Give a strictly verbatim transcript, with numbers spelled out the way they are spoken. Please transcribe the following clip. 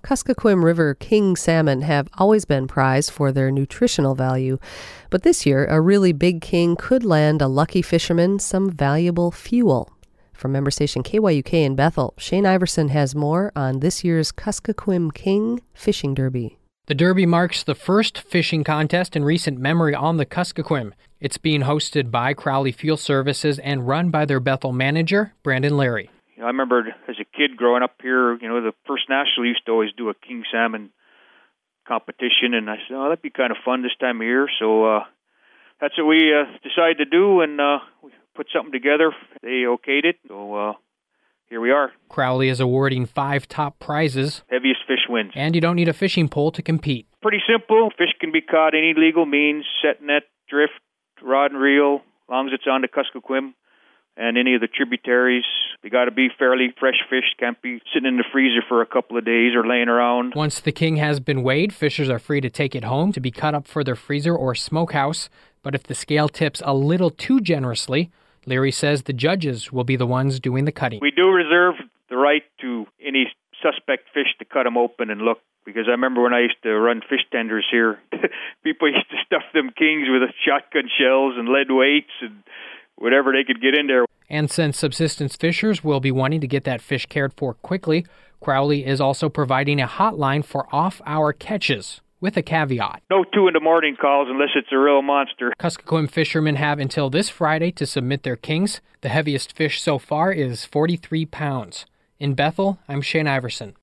Kuskokwim River king salmon have always been prized for their nutritional value, but this year a really big king could land a lucky fisherman some valuable fuel. From member station K Y U K in Bethel, Shane Iverson has more on this year's Kuskokwim King Fishing Derby. The Derby marks the first fishing contest in recent memory on the Kuskokwim. It's being hosted by Crowley Fuel Services and run by their Bethel manager, Brandon Larry. I remember as a kid growing up here, you know, the First National used to always do a king salmon competition, and I said, oh, that'd be kind of fun this time of year. So uh, that's what we uh, decided to do, and uh, we put something together. They okayed it, so uh, here we are. Crowley is awarding five top prizes. Heaviest fish wins. And you don't need a fishing pole to compete. Pretty simple. Fish can be caught any legal means, set net, drift, rod and reel, as long as it's on the Kuskokwim and any of the tributaries. They got to be fairly fresh fish. Can't be sitting in the freezer for a couple of days or laying around. Once the king has been weighed, fishers are free to take it home to be cut up for their freezer or smokehouse. But if the scale tips a little too generously, Leary says the judges will be the ones doing the cutting. We do reserve the right to any suspect fish to cut them open and look, because I remember when I used to run fish tenders here, people used to stuff them kings with shotgun shells and lead weights and whatever they could get in there. And since subsistence fishers will be wanting to get that fish cared for quickly, Crowley is also providing a hotline for off-hour catches, with a caveat. No two in the morning calls unless it's a real monster. Kuskokwim fishermen have until this Friday to submit their kings. The heaviest fish so far is forty-three pounds. In Bethel, I'm Shane Iverson.